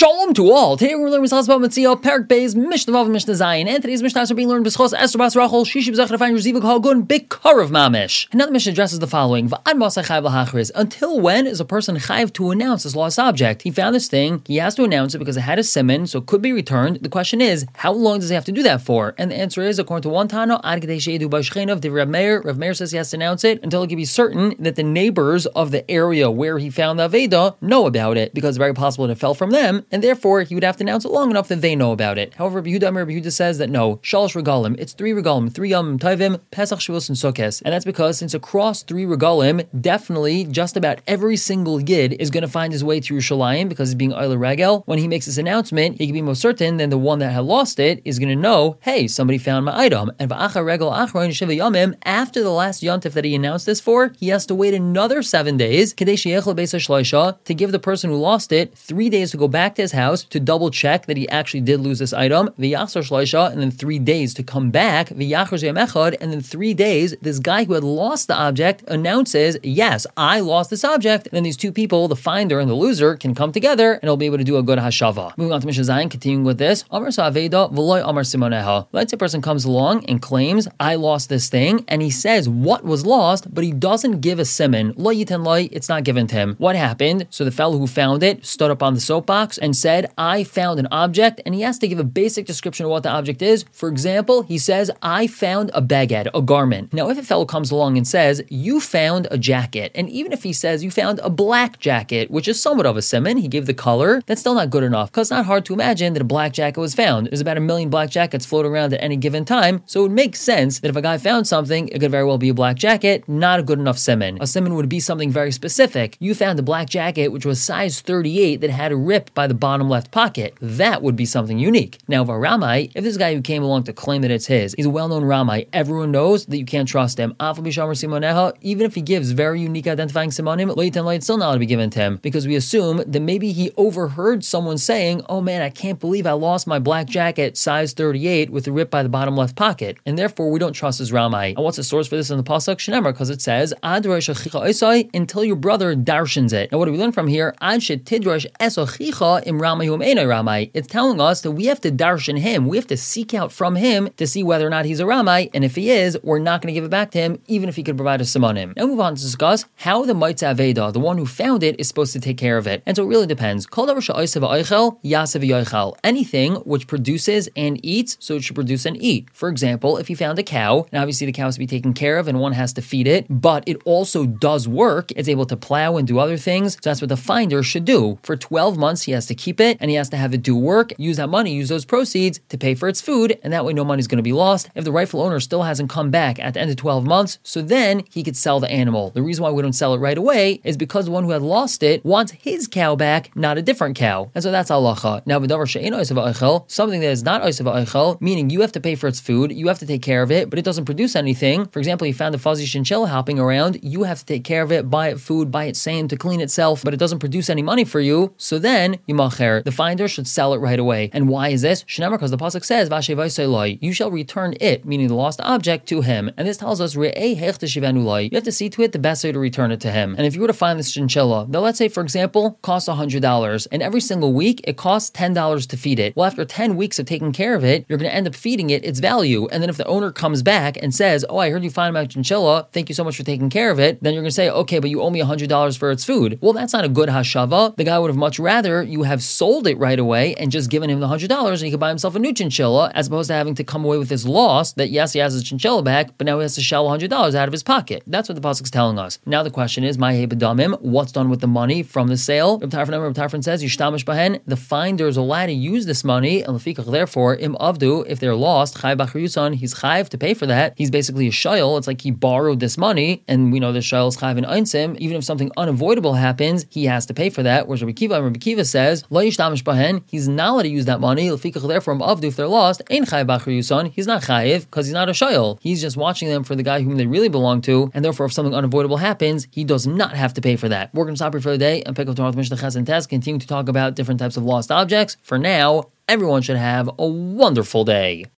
Shalom to all. Today we're going to learn about Metziah, Perek Beis, Mishnah Vav, Mishnah Zayin, and today's Mishnah are being learned b'schos Esther Bas Rachel, Shishi b'zachar find Reziva K'Hagun B'Karav Mamish. And now the Mishnah addresses the following: V'ad Masay Chayav L'Hachriz. Until when is a person chayav to announce his lost object? He found this thing, he has to announce it because it had a siman, so it could be returned. The question is, how long does he have to do that for? And the answer is, according to one Tana, Ad Kadei She'edu B'Shcheinav, Rav Meir. Rav Meir says he has to announce it until he can be certain that the neighbors of the area where he found the Aveda know about it, because it's very possible that it fell from them, and therefore he would have to announce it long enough that they know about it. However, Rabbi Yehuda says that no, Shalosh Regalim, it's 3 Regalim, 3 Yom Tovim, Pesach, Shavuos, and Sukkot. And that's because since across 3 Regalim, definitely just about every single Yid is going to find his way to Yerushalayim because he's being Oile Regel. When he makes this announcement, he can be most certain that the one that had lost it is going to know, hey, somebody found my item. And V'achar Regel Achron Shiva Yomim, after the last Yontif that he announced this for, he has to wait another 7 days to give the person who lost it 3 days to go back to his house to double check that he actually did lose this item, and then 3 days to come back, and then 3 days, this guy who had lost the object announces, yes, I lost this object, and then these two people, the finder and the loser, can come together and he'll be able to do a good hashava. Moving on to Mishnah Zayin, continuing with this, let's say a person comes along and claims, I lost this thing, and he says what was lost, but he doesn't give a siman. Lo yiten lo, it's not given to him. What happened? So the fellow who found it stood up on the soapbox and said, I found an object, and he has to give a basic description of what the object is. For example, he says, I found a beged, a garment. Now, if a fellow comes along and says, you found a jacket, and even if he says you found a black jacket, which is somewhat of a siman, he gave the color, that's still not good enough, because it's not hard to imagine that a black jacket was found. There's about 1 million black jackets floating around at any given time, so it would make sense that if a guy found something, it could very well be a black jacket, not a good enough siman. A siman would be something very specific. You found a black jacket which was size 38 that had a rip by the bottom left pocket. That would be something unique. Now, if a Ramai, if this guy who came along to claim that it's his, he's a well-known Ramai, everyone knows that you can't trust him. Even if he gives very unique identifying simonim, it's still not allowed to be given to him, because we assume that maybe he overheard someone saying, oh man, I can't believe I lost my black jacket size 38 with a rip by the bottom left pocket, and therefore we don't trust his Ramai. And what's the source for this in the pasuk? Shenemar, because it says, until your brother darshans it. Now what do we learn from here? It's telling us that we have to darshan him. We have to seek out from him to see whether or not he's a Ramai, and if he is, we're not going to give it back to him, even if he could provide a simonim. Now move on to discuss how the Maitzah Aveda, the one who found it, is supposed to take care of it. And so it really depends. Anything which produces and eats, so it should produce and eat. For example, if you found a cow, and obviously the cow has to be taken care of and one has to feed it, but it also does work, it's able to plow and do other things, so that's what the finder should do. For 12 months, he has to keep it, and he has to have it do work, use that money, use those proceeds to pay for its food, and that way no money's going to be lost. If the rightful owner still hasn't come back at the end of 12 months, so then he could sell the animal. The reason why we don't sell it right away is because the one who had lost it wants his cow back, not a different cow. And so that's halacha. Now, something that is not oisav ha'oichel, meaning you have to pay for its food, you have to take care of it, but it doesn't produce anything. For example, you found a fuzzy chinchilla hopping around, you have to take care of it, buy it food, buy it sand to clean itself, but it doesn't produce any money for you, so then yimacher, the finder should sell it right away. And why is this? Shenemar, because the pasuk says, you shall return it, meaning the lost object, to him. And this tells us, you have to see to it the best way to return it to him. And if you were to find this chinchilla, now let's say, for example, costs $100, and every single week it costs $10 to feed it. Well, after 10 weeks of taking care of it, you're going to end up feeding it its value. And then if the owner comes back and says, oh, I heard you found my chinchilla, thank you so much for taking care of it, then you're going to say, okay, but you owe me $100 for its food. Well, that's not a good hashava. The guy would have much rather you have sold it right away and just given him the $100 and he could buy himself a new chinchilla, as opposed to having to come away with his loss that yes, he has his chinchilla back, but now he has to shell $100 out of his pocket. That's what the pasuk's telling us. Now the question is, what's done with the money from the sale? Reb Tarfon says, the finder is allowed to use this money, and therefore, if they're lost, he's chayv to pay for that. He's basically a shayl. It's like he borrowed this money, and we know the shayl is chayv in einsim. Even if something unavoidable happens, he has to pay for that. Whereas Rabbi Kiva says, he's not allowed to use that money. Therefore, if they're lost, he's not chayv because he's not a shayl. He's just watching them for the guy whom they really belong to, and therefore, if something unavoidable happens, he does not have to pay for that. We're going to stop here for the day and pick up tomorrow with Mishnah Ches and Tes, continue to talk about different types of lost objects. For now, everyone should have a wonderful day.